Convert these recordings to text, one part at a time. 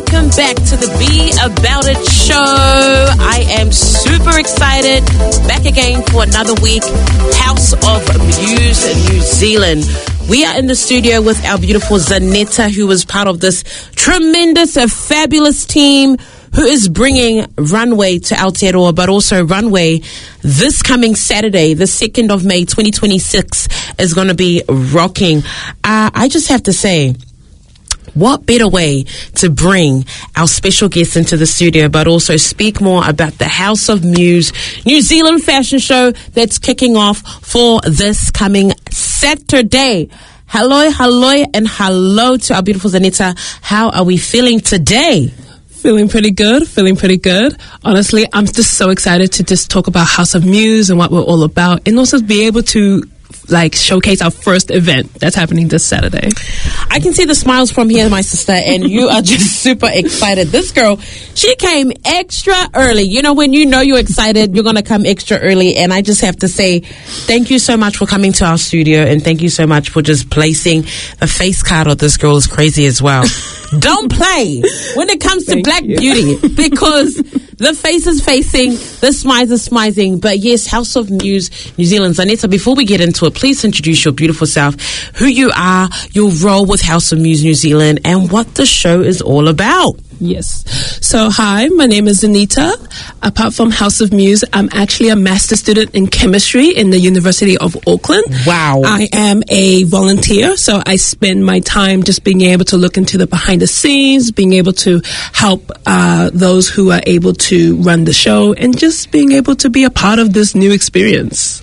Welcome back to the Be About It show. I am super excited. Back again for another week. House of Muse New Zealand. We are in the studio with our beautiful Zanetta, who is part of this tremendous, fabulous team who is bringing Runway to Aotearoa, but also Runway this coming Saturday, the 2nd of May, 2026, is going to be rocking. I just have to say, what better way to bring our special guests into the studio, but also speak more about the House of Muse New Zealand fashion show that's kicking off for this coming Saturday. Hello, and hello to our beautiful Zanetta. How are we feeling today? Feeling pretty good. Honestly, I'm just so excited to just talk about House of Muse and what we're all about, and also be able to showcase our first event that's happening this Saturday. I can see the smiles from here, my sister, and you are just super excited. This girl, she came extra early. You know, when you know you're excited, you're going to come extra early. And I just have to say, thank you so much for coming to our studio, and thank you so much for just placing a face card of this girl is crazy as well. Don't play when it comes to Black beauty, because the face is facing, the smiles are smizing. But yes, House of Muse New Zealand. Zanetta, before we get into it, please introduce your beautiful self, who you are, your role with House of Muse New Zealand, and what the show is all about. Yes. So, hi, my name is Zanetta. Apart from House of Muse, I'm actually a master's student in chemistry in the University of Auckland. Wow. I am a volunteer, so I spend my time just being able to look into the behind the scenes, being able to help those who are able to run the show, and just being able to be a part of this new experience.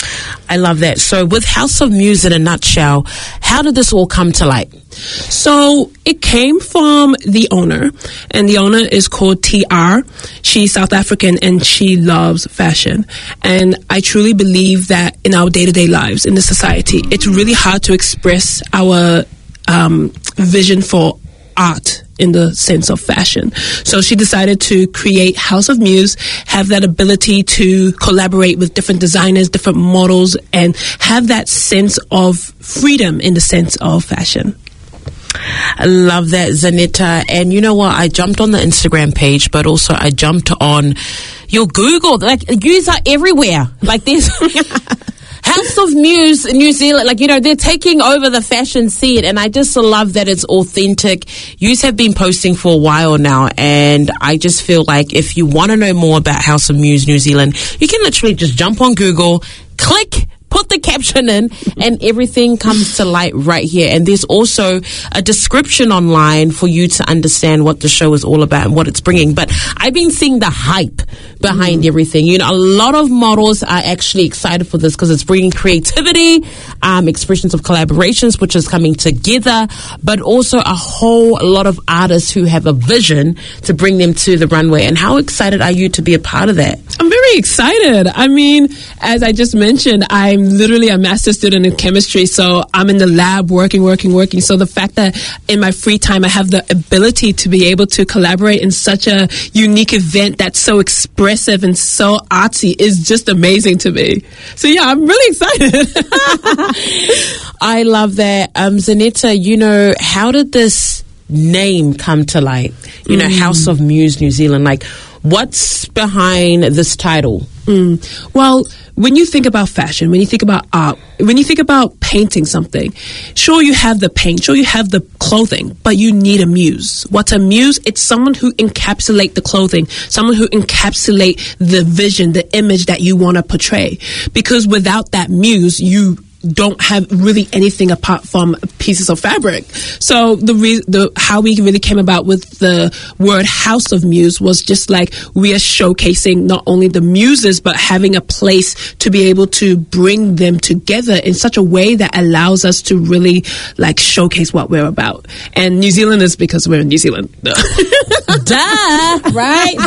I love that. So with House of Muse in a nutshell, how did this all come to light? So it came from the owner, and the owner is called TR. She's South African and she loves fashion. And I truly believe that in our day-to-day lives, in the society, it's really hard to express our vision for art in the sense of fashion. So she decided to create House of Muse, have that ability to collaborate with different designers, different models, and have that sense of freedom in the sense of fashion. I love that, Zanetta. And you know what? I jumped on the Instagram page, but also I jumped on your Google. Yous are everywhere. There's House of Muse New Zealand, they're taking over the fashion scene, and I just love that it's authentic. Yous have been posting for a while now, and I just feel like if you want to know more about House of Muse New Zealand, you can literally just jump on Google, click, put the caption in, and everything comes to light right here. And there's also a description online for you to understand what the show is all about and what it's bringing. But I've been seeing the hype behind everything. You know, a lot of models are actually excited for this because it's bringing creativity, expressions of collaborations, which is coming together, but also a whole lot of artists who have a vision to bring them to the runway. And how excited are you to be a part of that? I'm very excited. I mean, as I just mentioned, I'm literally a master's student in chemistry, so I'm in the lab working. So the fact that in my free time I have the ability to be able to collaborate in such a unique event that's so expressive and so artsy is just amazing to me. So yeah, I'm really excited. I love that. Zanetta, you know, how did this name come to light? You know, House of Muse New Zealand, what's behind this title? Well, when you think about fashion, when you think about art, when you think about painting something, sure, you have the paint, sure, you have the clothing, but you need a muse. What's a muse? It's someone who encapsulates the clothing, someone who encapsulates the vision, the image that you want to portray. Because without that muse, you don't have really anything apart from pieces of fabric. So how we really came about with the word House of Muse was just we are showcasing not only the muses, but having a place to be able to bring them together in such a way that allows us to really showcase what we're about. And New Zealand is because we're in New Zealand. Duh, right?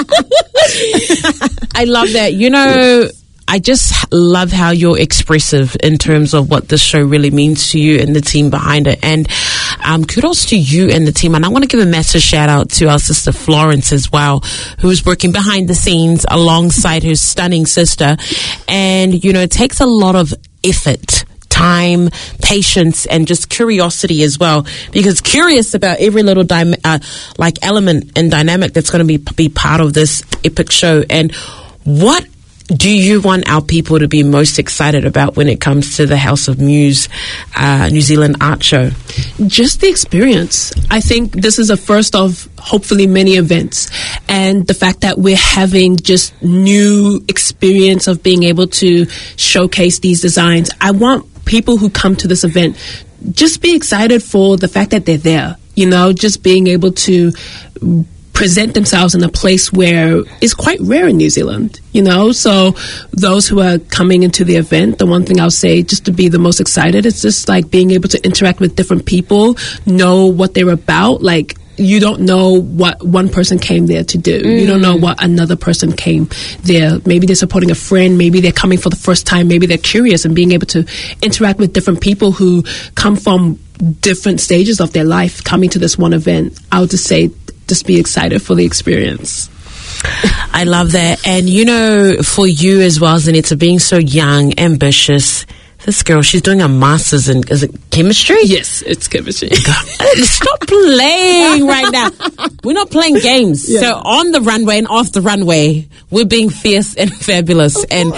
I love that. You know, I just love how you're expressive in terms of what this show really means to you and the team behind it. And kudos to you and the team. And I want to give a massive shout out to our sister Florence as well, who is working behind the scenes alongside her stunning sister. And, you know, it takes a lot of effort, time, patience, and just curiosity as well, because curious about every little element and dynamic that's going to be part of this epic show. And what do you want our people to be most excited about when it comes to the House of Muse New Zealand art show? Just the experience. I think this is a first of hopefully many events, and the fact that we're having just new experience of being able to showcase these designs. I want people who come to this event just be excited for the fact that they're there, just being able to present themselves in a place where it's quite rare in New Zealand, so those who are coming into the event, the one thing I'll say just to be the most excited is just like being able to interact with different people, know what they're about. Like, you don't know what one person came there to do. You don't know what another person came there. Maybe they're supporting a friend. Maybe they're coming for the first time. Maybe they're curious, and being able to interact with different people who come from different stages of their life coming to this one event. I would just say, just be excited for the experience. I love that. And, for you as well, Zanetta, being so young, ambitious, this girl, she's doing a master's in, is it chemistry? Yes, it's chemistry. Stop playing right now. We're not playing games. Yeah. So on the runway and off the runway, we're being fierce and fabulous. And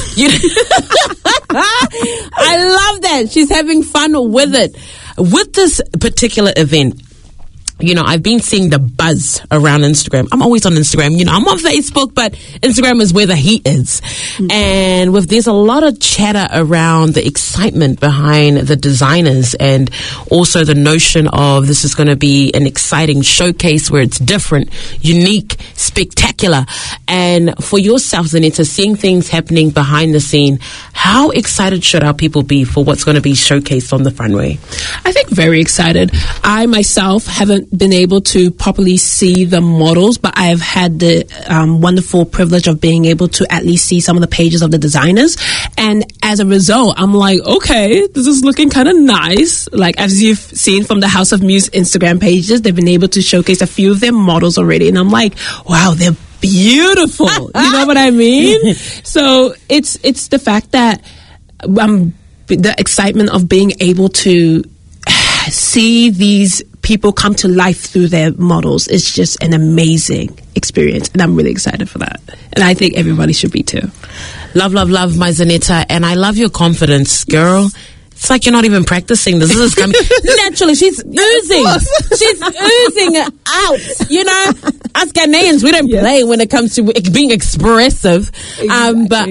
I love that. She's having fun with it. With this particular event, I've been seeing the buzz around Instagram. I'm always on Instagram. I'm on Facebook, but Instagram is where the heat is. Mm-hmm. And there's a lot of chatter around the excitement behind the designers, and also the notion of this is going to be an exciting showcase where it's different, unique, spectacular. And for yourself, Zanetta, seeing things happening behind the scene, how excited should our people be for what's going to be showcased on the runway? I think very excited. I myself haven't been able to properly see the models, but I have had the wonderful privilege of being able to at least see some of the pages of the designers. And as a result, I'm like, okay, this is looking kind of nice. Like, as you've seen from the House of Muse Instagram pages, they've been able to showcase a few of their models already. And I'm like, wow, they're beautiful. You know what I mean? So it's the fact that the excitement of being able to see these people come to life through their models is just an amazing experience, and I'm really excited for that. And I think everybody should be too. Love, my Zanetta, and I love your confidence, girl. It's like you're not even practicing. This is coming naturally. She's oozing. She's oozing out. Us Ghanaians, we don't play when it comes to being expressive. Exactly. But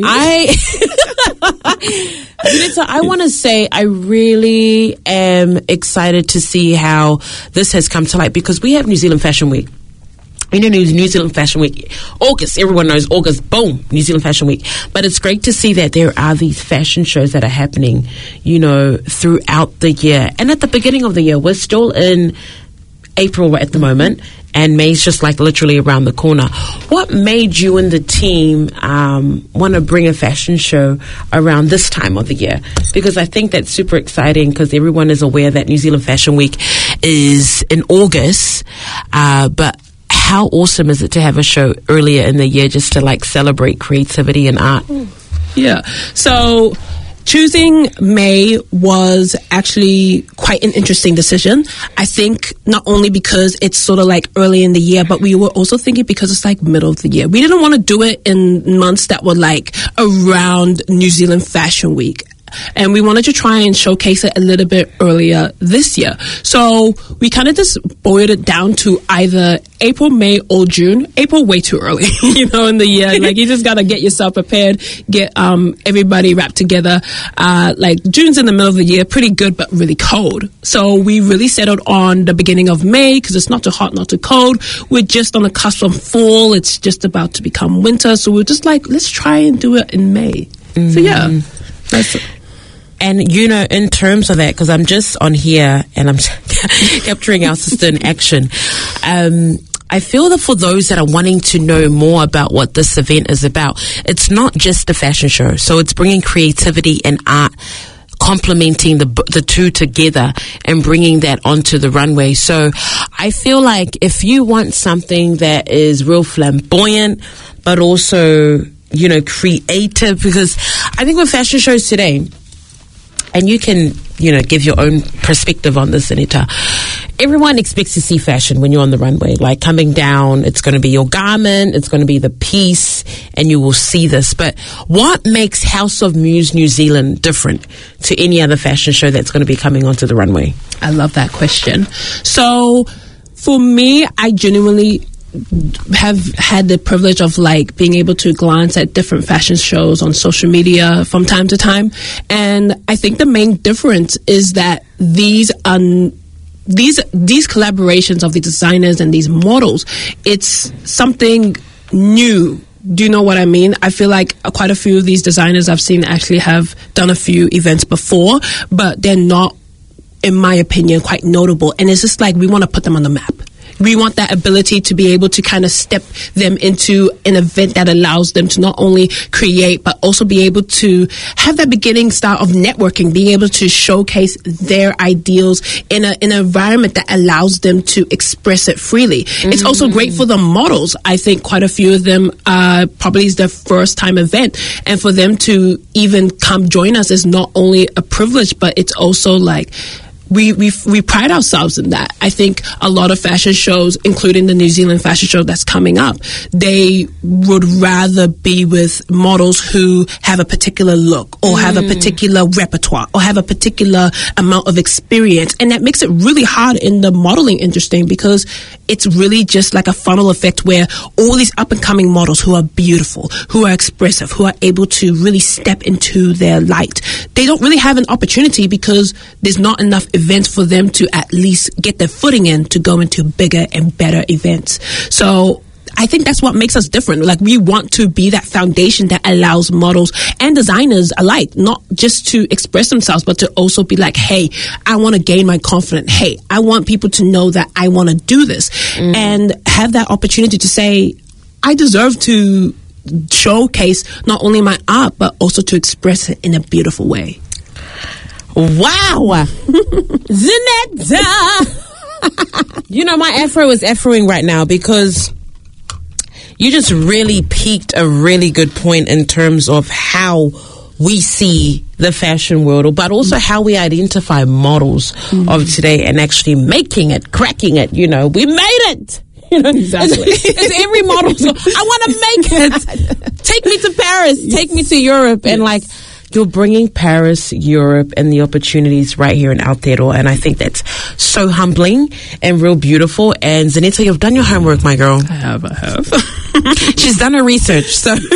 Zanetta, I want to say I really am excited to see how this has come to light, because we have New Zealand Fashion Week. New Zealand Fashion Week, August, everyone knows August, boom, New Zealand Fashion Week. But it's great to see that there are these fashion shows that are happening, throughout the year. And at the beginning of the year, we're still in April at the moment, and May's just like literally around the corner. What made you and the team want to bring a fashion show around this time of the year? Because I think that's super exciting, because everyone is aware that New Zealand Fashion Week is in August, but how awesome is it to have a show earlier in the year just to celebrate creativity and art? Yeah. So choosing May was actually quite an interesting decision. I think not only because it's sort of early in the year, but we were also thinking because it's middle of the year. We didn't want to do it in months that were around New Zealand Fashion Week. And we wanted to try and showcase it a little bit earlier this year. So we kind of just boiled it down to either April, May, or June. April, way too early, in the year. You just got to get yourself prepared, get everybody wrapped together. June's in the middle of the year, pretty good, but really cold. So we really settled on the beginning of May, because it's not too hot, not too cold. We're just on the cusp of fall. It's just about to become winter. So we're just let's try and do it in May. Mm-hmm. So yeah, that's it. And, in terms of that, because I'm just on here and I'm capturing our sister in action, I feel that for those that are wanting to know more about what this event is about, it's not just a fashion show. So it's bringing creativity and art, complementing the two together and bringing that onto the runway. So I feel like if you want something that is real flamboyant, but also, creative, because I think with fashion shows today, and you can, give your own perspective on this, Zanetta. Everyone expects to see fashion when you're on the runway. Like coming down, it's going to be your garment, it's going to be the piece, and you will see this. But what makes House of Muse New Zealand different to any other fashion show that's going to be coming onto the runway? I love that question. So for me, I genuinely have had the privilege of being able to glance at different fashion shows on social media from time to time, and I think the main difference is that these collaborations of the designers and these models, it's something new. Do you know what I mean? I feel like quite a few of these designers I've seen actually have done a few events before, but they're not, in my opinion, quite notable, and it's just we want to put them on the map. We want that ability to be able to kind of step them into an event that allows them to not only create, but also be able to have that beginning style of networking, being able to showcase their ideals in an environment that allows them to express it freely. Mm-hmm. It's also great for the models. I think quite a few of them probably is their first time event. And for them to even come join us is not only a privilege, but it's also we pride ourselves in that. I think a lot of fashion shows, including the New Zealand fashion show that's coming up, they would rather be with models who have a particular look or have a particular repertoire or have a particular amount of experience. And that makes it really hard in the modeling industry because it's really just like a funnel effect where all these up-and-coming models who are beautiful, who are expressive, who are able to really step into their light, they don't really have an opportunity because there's not enough events for them to at least get their footing in to go into bigger and better events. So I think that's what makes us different. We want to be that foundation that allows models and designers alike, not just to express themselves, but to also be hey, I want to gain my confidence. Hey, I want people to know that I want to do this and have that opportunity to say, I deserve to showcase not only my art, but also to express it in a beautiful way. Wow. Zanetta! My afro is afroing right now because you just really piqued a really good point in terms of how we see the fashion world, but also how we identify models of today and actually making it, cracking it. We made it. Exactly. It's every model. So I want to make it. Take me to Paris. Yes. Take me to Europe. Yes. And you're bringing Paris, Europe, and the opportunities right here in Aotearoa. And I think that's so humbling and real beautiful. And Zanetta, you've done your homework, my girl. I have. She's done her research. So, you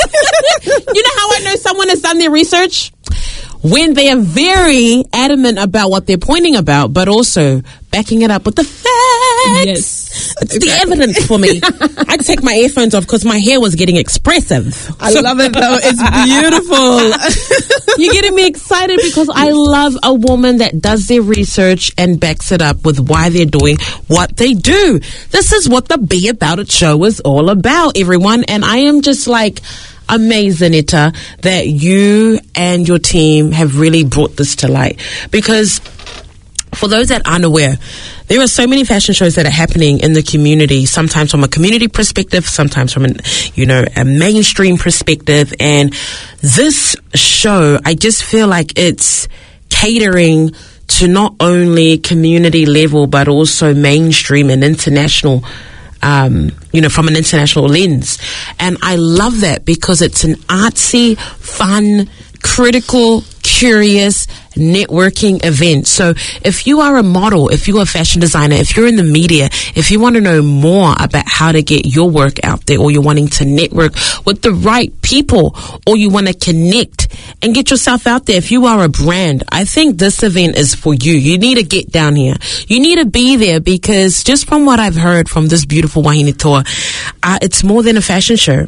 know how I know someone has done their research? When they are very adamant about what they're pointing about, but also backing it up with the facts. Yes. It's the evidence for me. I take my earphones off because my hair was getting expressive. I love it though. It's beautiful. You're getting me excited because I love a woman that does their research and backs it up with why they're doing what they do. This is what the Be About It show is all about, everyone. And I am just amazed, Zanetta, that you and your team have really brought this to light. Because for those that aren't aware, there are so many fashion shows that are happening in the community, sometimes from a community perspective, sometimes from a mainstream perspective. And this show, I just feel like it's catering to not only community level, but also mainstream and international, from an international lens. And I love that because it's an artsy, fun, critical, curious networking event. So if you are a model, if you're a fashion designer, if you're in the media, if you want to know more about how to get your work out there, or you're wanting to network with the right people, or you want to connect and get yourself out there, if you are a brand, I think this event is for you. You need to get down here. You need to be there because just from what I've heard from this beautiful Wahine tour, it's more than a fashion show.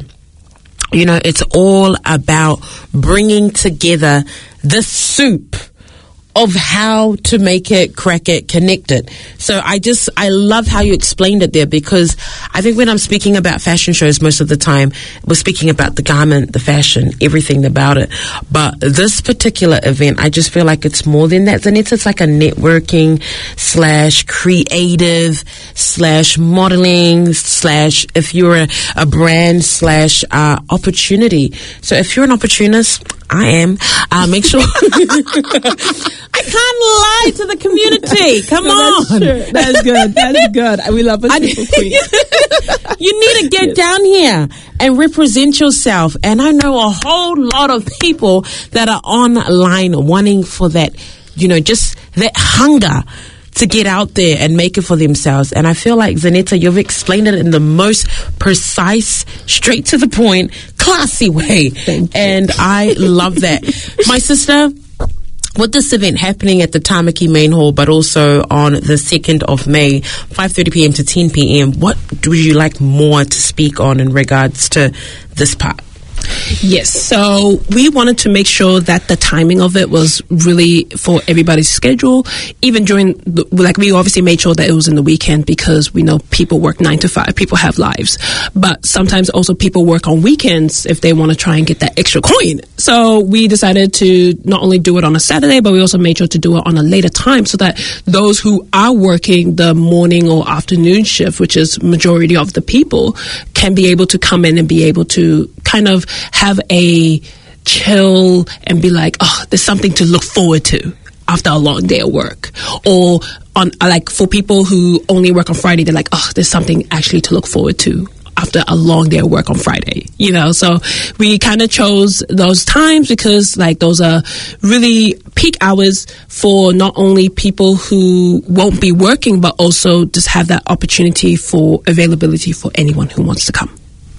It's all about bringing together the soup of how to make it, crack it, connect it. So I love how you explained it there, because I think when I'm speaking about fashion shows, most of the time we're speaking about the garment, the fashion, everything about it. But this particular event, I just feel like it's more than that. Zanetta, it's like a networking / creative / modeling / if you're a brand / opportunity. So if you're an opportunist, I am. Make sure. I can't lie to the community. Come on. That's good. That's good. We love a simple queen. You need to get down here and represent yourself. And I know a whole lot of people that are online wanting for that, just that hunger to get out there and make it for themselves. And I feel like, Zanetta, you've explained it in the most precise, straight to the point, classy way. Thank you. And I love that. My sister, with this event happening at the Tamaki Main Hall, but also on the 2nd of May, 5:30 p.m. to 10 p.m., what would you like more to speak on in regards to this part? Yes, so we wanted to make sure that the timing of it was really for everybody's schedule. Even during, we obviously made sure that it was in the weekend because we know people work 9 to 5, people have lives. But sometimes also people work on weekends if they want to try and get that extra coin. So we decided to not only do it on a Saturday, but we also made sure to do it on a later time so that those who are working the morning or afternoon shift, which is majority of the people, can be able to come in and be able to kind of have a chill and be like, oh, there's something to look forward to after a long day of work. Or on for people who only work on Friday, they're like, oh, there's something actually to look forward to after a long day of work on Friday, So we kind of chose those times because those are really peak hours for not only people who won't be working, but also just have that opportunity for availability for anyone who wants to come.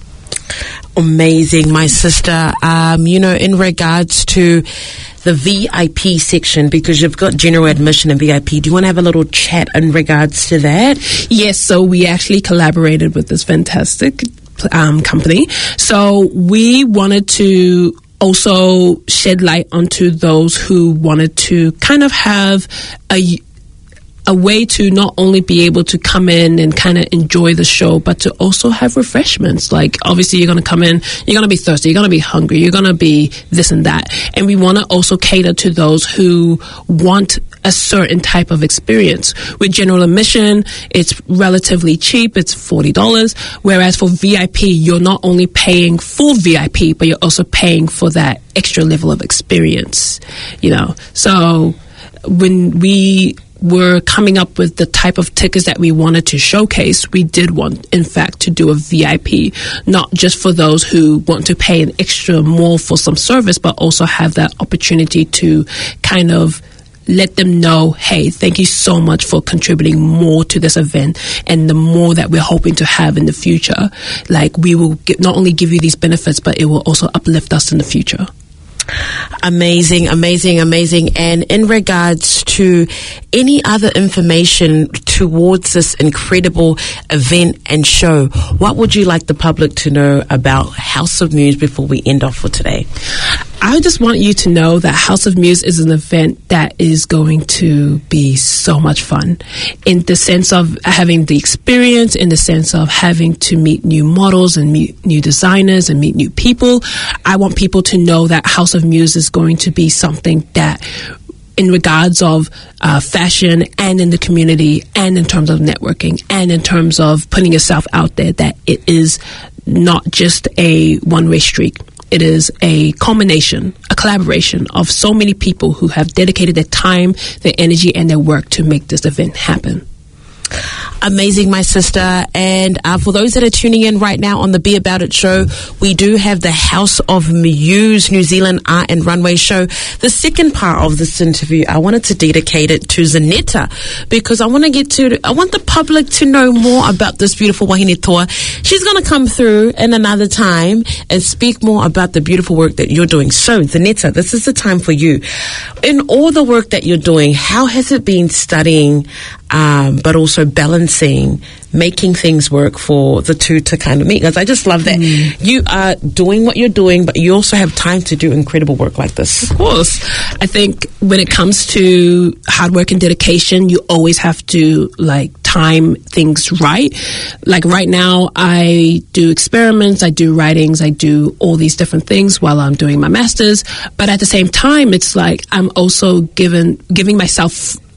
Amazing, my sister. In regards to the VIP section, because you've got general admission and VIP, do you want to have a little chat in regards to that? Yes, so we actually collaborated with this fantastic company. So we wanted to also shed light onto those who wanted to kind of have a way to not only be able to come in and kind of enjoy the show, but to also have refreshments. Obviously, you're going to come in, you're going to be thirsty, you're going to be hungry, you're going to be this and that. And we want to also cater to those who want a certain type of experience. With general admission, it's relatively cheap. It's $40. Whereas for VIP, you're not only paying full VIP, but you're also paying for that extra level of experience, So when we were coming up with the type of tickets that we wanted to showcase, we did want, in fact, to do a VIP, not just for those who want to pay an extra more for some service, but also have that opportunity to kind of let them know, hey, thank you so much for contributing more to this event, and the more that we're hoping to have in the future. We will not only give you these benefits, but it will also uplift us in the future. Amazing. And in regards to any other information towards this incredible event and show, what would you like the public to know about House of Muse before we end off for today? I just want you to know that House of Muse is an event that is going to be so much fun, in the sense of having the experience, in the sense of having to meet new models and meet new designers and meet new people. I want people to know that House of Muse is going to be something that, in regards of fashion and in the community and in terms of networking and in terms of putting yourself out there, that it is not just a one-way street. It is a culmination, a collaboration of so many people who have dedicated their time, their energy, and their work to make this event happen. Amazing, my sister. And for those that are tuning in right now on the Be About It show, we do have the House of Muse New Zealand Art and Runway show. The second part of this interview, I wanted to dedicate it to Zanetta, because I want the public to know more about this beautiful wahine toa. She's going to come through in another time and speak more about the beautiful work that you're doing. So, Zanetta, this is the time for you. In all the work that you're doing, how has it been studying, but also balancing, making things work for the two to kind of meet? Because I just love that you are doing what you're doing, but you also have time to do incredible work like this. Of course. I think when it comes to hard work and dedication, you always have to time things right. Right now, I do experiments, I do writings, I do all these different things while I'm doing my master's. But at the same time, it's I'm also giving myself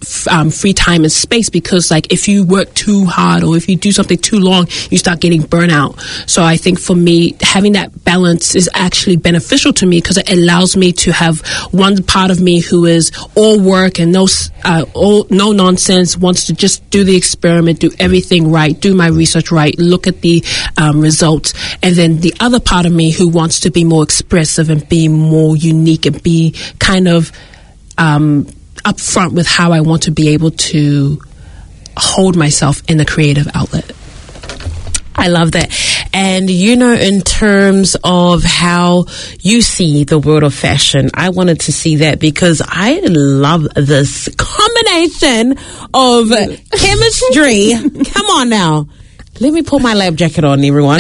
free time and space, because like if you work too hard or if you do something too long, you start getting burnout. So I think for me, having that balance is actually beneficial to me, because it allows me to have one part of me who is all work and no nonsense, wants to just do the experiment, do everything right, do my research right, look at the results, and then the other part of me who wants to be more expressive and be more unique and be kind of upfront with how I want to be able to hold myself in a creative outlet. I love that. And, you know, in terms of how you see the world of fashion, I wanted to see that because I love this combination of chemistry. Come on now. Let me put my lab jacket on, everyone.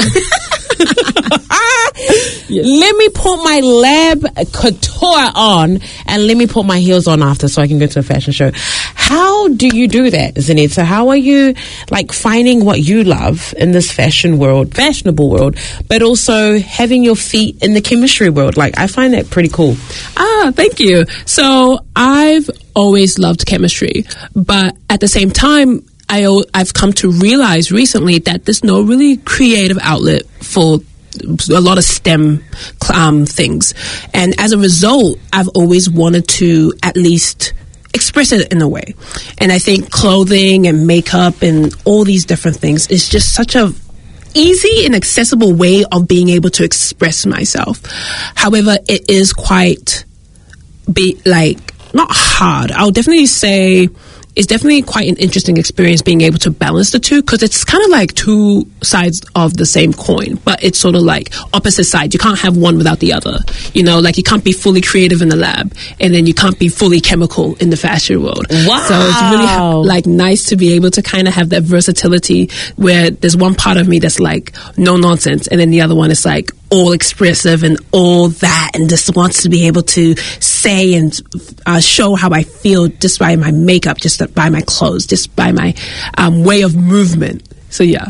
Yes. Let me put my lab couture on and let me put my heels on after so I can go to a fashion show. How do you do that, Zanetta? How are you like finding what you love in this fashionable world, but also having your feet in the chemistry world? Like, I find that pretty cool. Thank you. So I've always loved chemistry, but at the same time, I've come to realize recently that there's no really creative outlet for a lot of STEM things. And as a result, I've always wanted to at least express it in a way. And I think clothing and makeup and all these different things is just such a easy and accessible way of being able to express myself. However, it is quite not hard. I'll definitely say it's definitely quite an interesting experience being able to balance the two, because it's kind of like two sides of the same coin, but it's sort of like opposite sides. You can't have one without the other. You know, like you can't be fully creative in the lab and then you can't be fully chemical in the fashion world. Wow. So it's really like nice to be able to kind of have that versatility where there's one part of me that's like no nonsense, and then the other one is like all expressive and all that, and just wants to be able to say and show how I feel just by my makeup, just by my clothes, just by my way of movement. So yeah.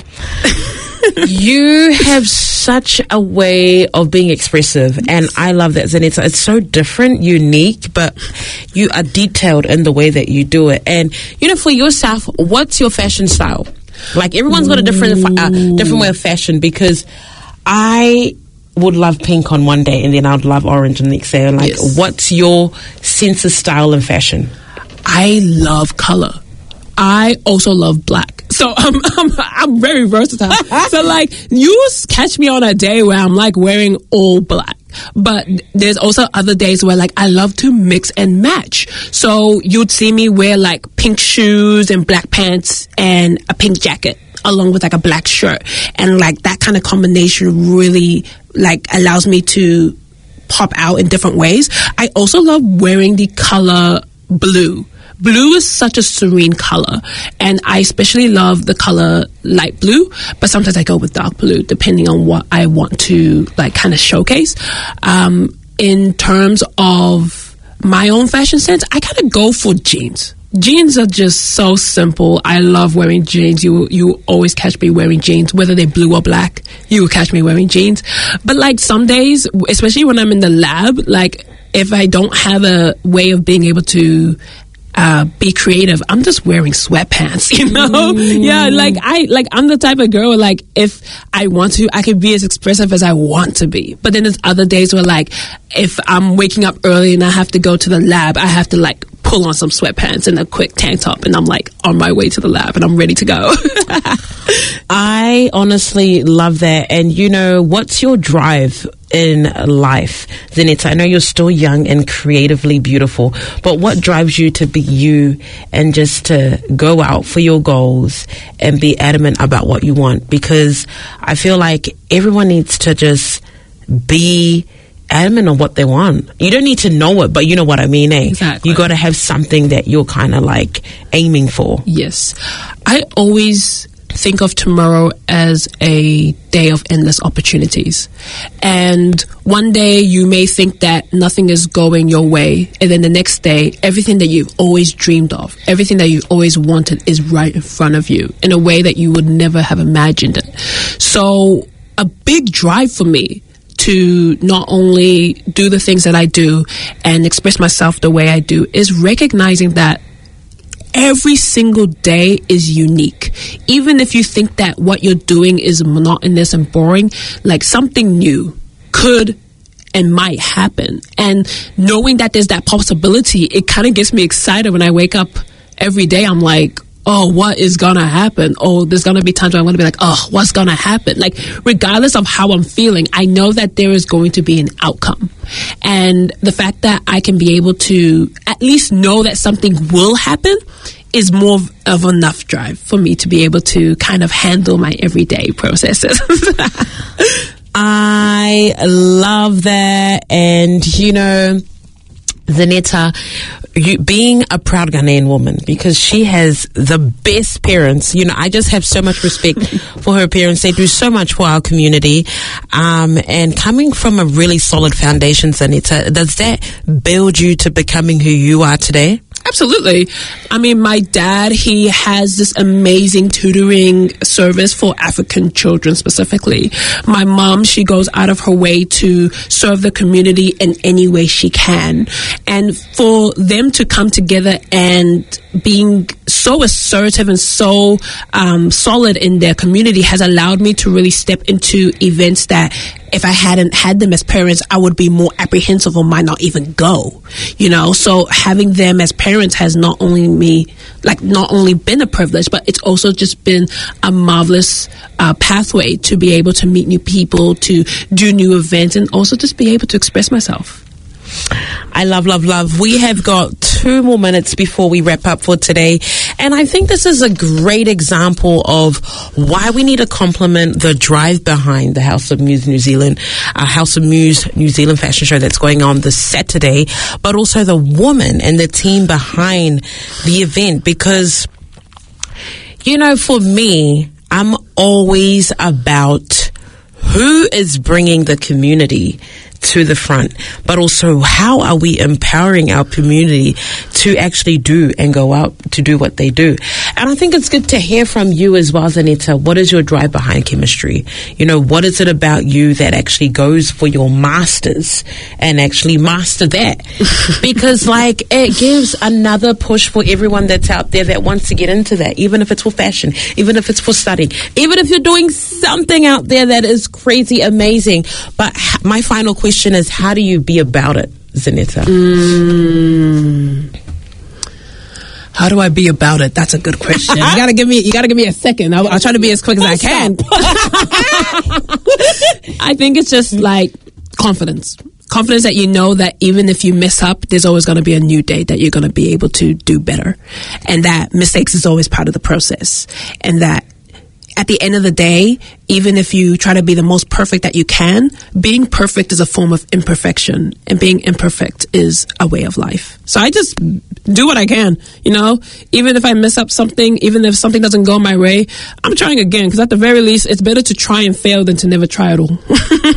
You have such a way of being expressive, and I love that, Zanetta. It's so different, unique, but you are detailed in the way that you do it. And, you know, for yourself, what's your fashion style? Like, everyone's got a different way of fashion, because I would love pink on one day and then I'd love orange on the next day. Like, yes. What's your sense of style and fashion? I love color. I also love black. So I'm very versatile. So like, you catch me on a day where I'm like wearing all black. But there's also other days where like I love to mix and match. So you'd see me wear like pink shoes and black pants and a pink jacket along with like a black shirt. And like that kind of combination really like allows me to pop out in different ways. I also love wearing the color blue. Blue is such a serene color, and I especially love the color light blue, but sometimes I go with dark blue depending on what I want to like kind of showcase. In terms of my own fashion sense, I kind of go for jeans. Jeans are just so simple. I love wearing jeans. You always catch me wearing jeans, whether they're blue or black. You will catch me wearing jeans. But like some days, especially when I'm in the lab, like if I don't have a way of being able to be creative, I'm just wearing sweatpants, you know? Yeah, I'm the type of girl where like if I want to, I can be as expressive as I want to be. But then there's other days where like if I'm waking up early and I have to go to the lab, I have to like pull on some sweatpants and a quick tank top, and I'm like on my way to the lab and I'm ready to go. I honestly love that. And you know, what's your drive in life, Zanetta? I know you're still young and creatively beautiful, but what drives you to be you and just to go out for your goals and be adamant about what you want? Because I feel like everyone needs to just be adamant on what they want. You don't need to know it, but you know what I mean, eh? Exactly. You got to have something that you're kind of like aiming for. Yes. I always think of tomorrow as a day of endless opportunities. And one day you may think that nothing is going your way, and then the next day, everything that you've always dreamed of, everything that you've always wanted is right in front of you in a way that you would never have imagined it. So a big drive for me to not only do the things that I do and express myself the way I do is recognizing that every single day is unique. Even if you think that what you're doing is monotonous and boring, like something new could and might happen. And knowing that there's that possibility, it kind of gets me excited when I wake up every day. I'm like, oh, what is gonna happen? Oh, there's gonna be times where I'm gonna be like, oh, what's gonna happen? Like, regardless of how I'm feeling, I know that there is going to be an outcome. And the fact that I can be able to at least know that something will happen is more of enough drive for me to be able to kind of handle my everyday processes. I love that. And, you know, Zanetta, you being a proud Ghanaian woman, because she has the best parents. You know, I just have so much respect for her parents. They do so much for our community. And coming from a really solid foundation, Zanetta, does that build you to becoming who you are today? Absolutely. I mean, my dad, he has this amazing tutoring service for African children specifically. My mom, she goes out of her way to serve the community in any way she can. And for them to come together and being so assertive and so solid in their community has allowed me to really step into events that if I hadn't had them as parents, I would be more apprehensive or might not even go, you know. So having them as parents has not only been a privilege, but it's also just been a marvelous pathway to be able to meet new people, to do new events, and also just be able to express myself. I love. We have got 2 more minutes before we wrap up for today. And I think this is a great example of why we need to compliment the drive behind the House of Muse New Zealand, House of Muse New Zealand fashion show that's going on this Saturday, but also the woman and the team behind the event. Because, you know, for me, I'm always about who is bringing the community to the front, but also how are we empowering our community to actually do and go out to do what they do. And I think it's good to hear from you as well, Zanetta. What is your drive behind chemistry? You know, what is it about you that actually goes for your masters and actually master that? Because like it gives another push for everyone that's out there that wants to get into that, even if it's for fashion, even if it's for studying, even if you're doing something out there that is crazy amazing. But my final question is, how do you be about it, Zanetta? How do I be about it? That's a good question. You gotta give me a second. I'll try to be as quick as I can. I think it's just like confidence that you know that even if you mess up, there's always going to be a new day that you're going to be able to do better, and that mistakes is always part of the process, and that at the end of the day, even if you try to be the most perfect that you can, being perfect is a form of imperfection, and being imperfect is a way of life. So I just do what I can, you know, even if I mess up something, even if something doesn't go my way, I'm trying again, because at the very least, it's better to try and fail than to never try at all.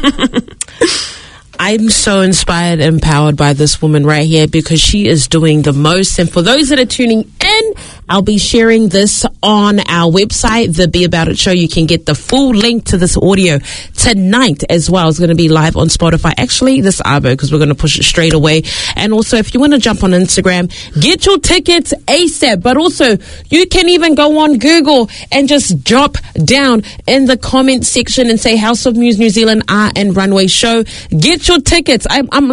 I'm so inspired and empowered by this woman right here, because she is doing the most. And for those that are tuning in, I'll be sharing this on our website, the Be About It Show. You can get the full link to this audio tonight as well. It's going to be live on Spotify. Actually, this hour, because we're going to push it straight away. And also, if you want to jump on Instagram, get your tickets ASAP. But also, you can even go on Google and just drop down in the comment section and say House of Muse New Zealand Art and Runway Show. Get your tickets. I'm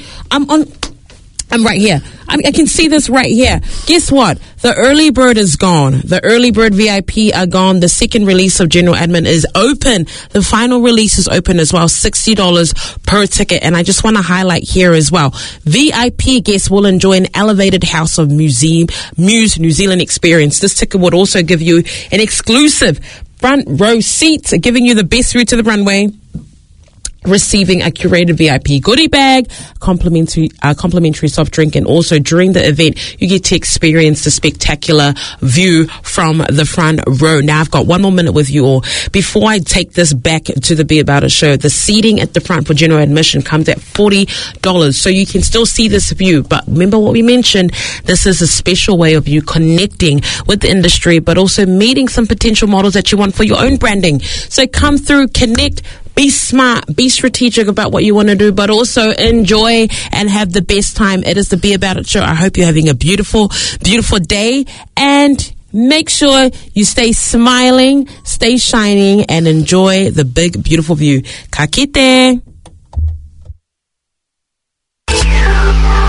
right here. I can see this right here. Guess what? The early bird is gone. The early bird VIP are gone. The second release of General Admin is open. The final release is open as well. $60 per ticket. And I just want to highlight here as well, VIP guests will enjoy an elevated House of Muse New Zealand experience. This ticket would also give you an exclusive front row seat, giving you the best view to the runway, receiving a curated VIP goodie bag, complimentary soft drink, and also during the event, you get to experience the spectacular view from the front row. Now, I've got 1 more minute with you all. Before I take this back to the Be About It show, the seating at the front for general admission comes at $40, so you can still see this view. But remember what we mentioned, this is a special way of you connecting with the industry, but also meeting some potential models that you want for your own branding. So come through, connect, be smart, be strategic about what you want to do, but also enjoy and have the best time. It is the Be About It show. I hope you're having a beautiful, beautiful day, and make sure you stay smiling, stay shining, and enjoy the big, beautiful view. Ka kite!